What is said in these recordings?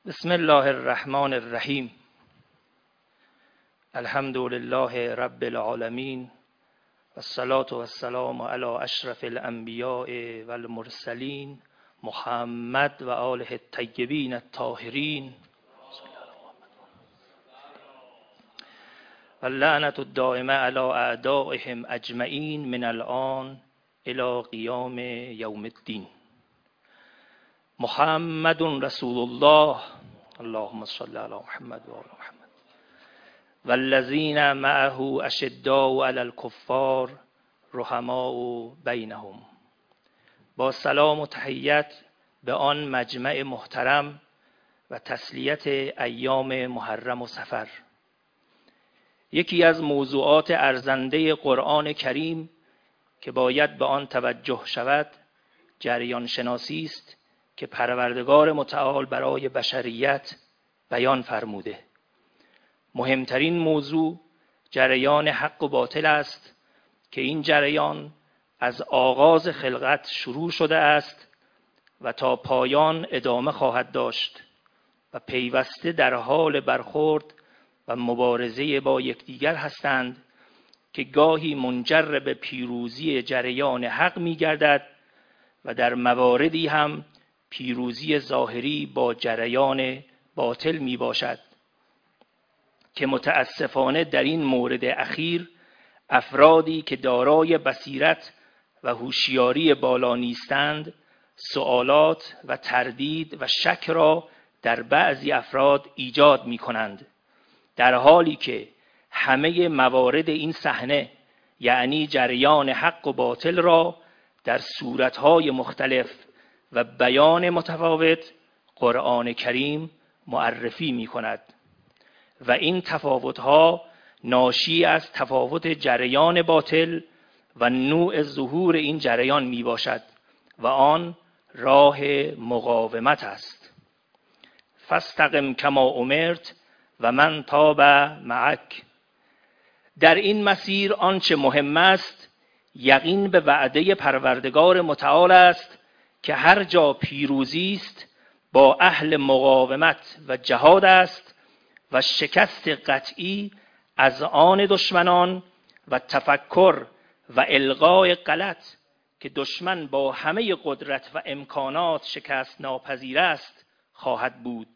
بسم الله الرحمن الرحیم. الحمد لله رب العالمین و الصلاة و السلام علی اشرف الانبیاء و المرسلین محمد و آله الطیبین الطاهرین و اللعنة الدائمة علی اعدائهم اجمعین من الآن الی قیام یوم الدین. محمد رسول الله، اللهم صل علی محمد و آل محمد والذین معه اشداء علی الکفار رحماء بینهم. با سلام و تحیت به آن مجمع محترم و تسلیت ایام محرم و صفر. یکی از موضوعات ارزنده قرآن کریم که باید به آن توجه شود جریان شناسی است که پروردگار متعال برای بشریت بیان فرموده. مهمترین موضوع جریان حق و باطل است که این جریان از آغاز خلقت شروع شده است و تا پایان ادامه خواهد داشت و پیوسته در حال برخورد و مبارزه با یکدیگر هستند که گاهی منجر به پیروزی جریان حق می گردد و در مواردی هم پیروزی ظاهری با جریان باطل می باشد که متاسفانه در این مورد اخیر افرادی که دارای بصیرت و هوشیاری بالا نیستند سوالات و تردید و شک را در بعضی افراد ایجاد می کنند، در حالی که همه موارد این صحنه یعنی جریان حق و باطل را در صورتهای مختلف و بیان متفاوت قرآن کریم معرفی می کند و این تفاوت‌ها ناشی از تفاوت جریان باطل و نوع ظهور این جریان می باشد و آن راه مقاومت است. فاستقم کما امرت و من تاب معک. در این مسیر آنچه مهم است یقین به وعده پروردگار متعال است که هر جا پیروزی است با اهل مقاومت و جهاد است و شکست قطعی از آن دشمنان و تفکر و الغای غلط که دشمن با همه قدرت و امکانات شکست ناپذیر است خواهد بود.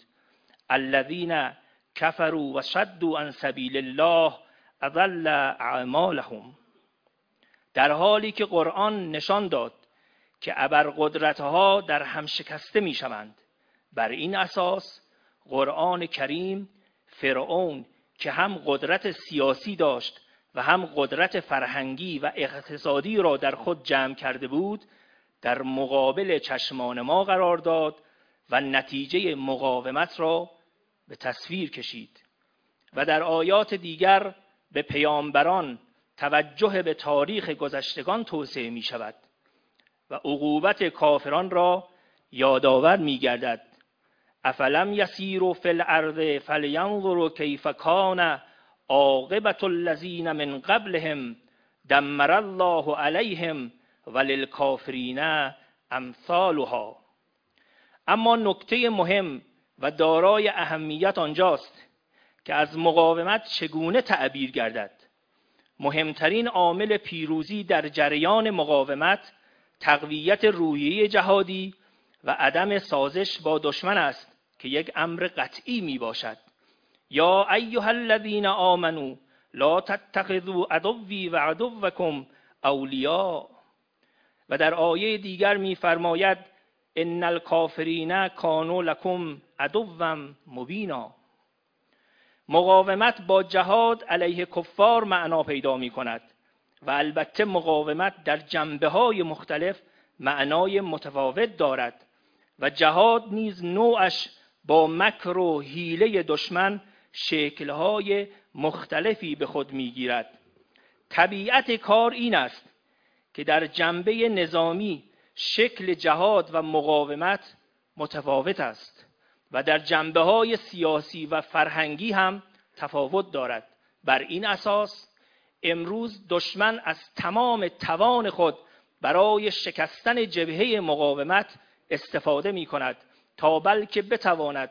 الذین کفروا و صدوا عن سبیل الله اضل اعمالهم. در حالی که قرآن نشان داد که ابرقدرت‌ها در هم شکسته می‌شوند، بر این اساس قرآن کریم فرعون که هم قدرت سیاسی داشت و هم قدرت فرهنگی و اقتصادی را در خود جمع کرده بود در مقابل چشمان ما قرار داد و نتیجه مقاومت را به تصویر کشید و در آیات دیگر به پیامبران توجه به تاریخ گذشتگان توصیه می شود و عقوبت کافران را یادآور می گردد. افلم یسیروا فی الارض فلینظروا کیف کان عاقبة الذین من قبلهم دمر الله علیهم وللکافرین امثالها. اما نکته مهم و دارای اهمیت آنجاست که از مقاومت چگونه تعبیر گردد. مهمترین عامل پیروزی در جریان مقاومت تقویت روحیه جهادی و عدم سازش با دشمن است که یک امر قطعی می باشد. یا ایها الذین آمنوا لا تتخذوا عدوی و عدوکم اولیاء. و در آیه دیگر می فرماید ان الکافرین کانوا لکم عدوا مبینا. مقاومت با جهاد علیه کفار معنا پیدا می کند و البته مقاومت در جنبه‌های مختلف معنای متفاوت دارد و جهاد نیز نوعش با مکر و حیله دشمن شکل‌های مختلفی به خود می‌گیرد. طبیعت کار این است که در جنبه نظامی شکل جهاد و مقاومت متفاوت است و در جنبه‌های سیاسی و فرهنگی هم تفاوت دارد. بر این اساس امروز دشمن از تمام توان خود برای شکستن جبهه مقاومت استفاده می کند تا بلکه بتواند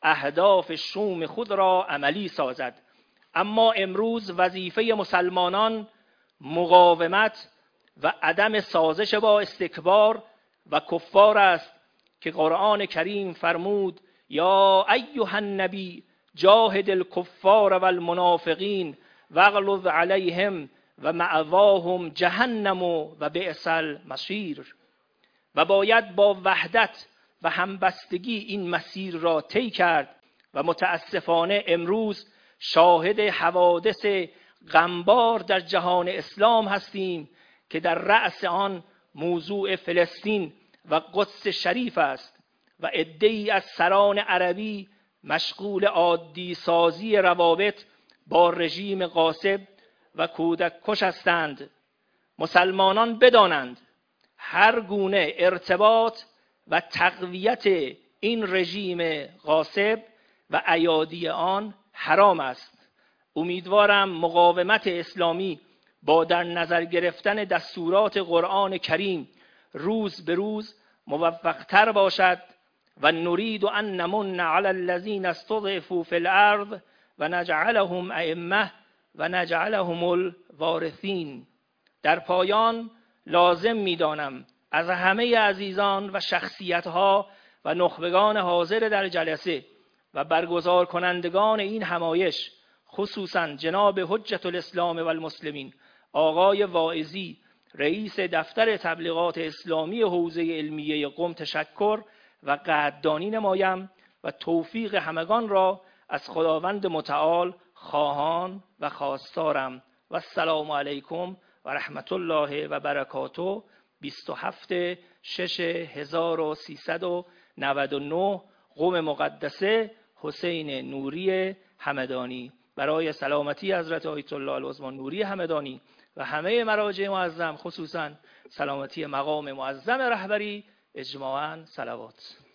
اهداف شوم خود را عملی سازد. اما امروز وظیفه مسلمانان مقاومت و عدم سازش با استکبار و کفار است که قرآن کریم فرمود یا ایها النبی جاهد الکفار و المنافقین واغلظ علیهم و مأواهم جهنم و بئس المصیر. و باید با وحدت و همبستگی این مسیر را طی کرد و متاسفانه امروز شاهد حوادث غمبار در جهان اسلام هستیم که در رأس آن موضوع فلسطین و قدس شریف است و عده‌ای از سران عربی مشغول عادی سازی روابط با رژیم غاصب و کودک کش هستند. مسلمانان بدانند هر گونه ارتباط و تقویت این رژیم غاصب و ایادی آن حرام است. امیدوارم مقاومت اسلامی با در نظر گرفتن دستورات قرآن کریم روز به روز موفق‌تر باشد و نرید ان نمن علی الذین استضعفوا فی الارض و نجعلهم ائمه و نجعلهم الوارثین. در پایان لازم می‌دانم از همه عزیزان و شخصیت‌ها و نخبگان حاضر در جلسه و برگزار کنندگان این همایش، خصوصا جناب حجت الاسلام و المسلمین آقای واعظی رئیس دفتر تبلیغات اسلامی حوزه علمیه قم تشکر و قدردانی نمایم و توفیق همگان را از خداوند متعال خواهان و خواستارم. و السلام علیکم و رحمت الله و برکاته. 27/6/1399 قم مقدسه حسین نوری همدانی. برای سلامتی حضرت آیت الله العظمی نوری همدانی و همه مراجع معظم، خصوصا سلامتی مقام معظم رهبری، اجماعاً صلوات.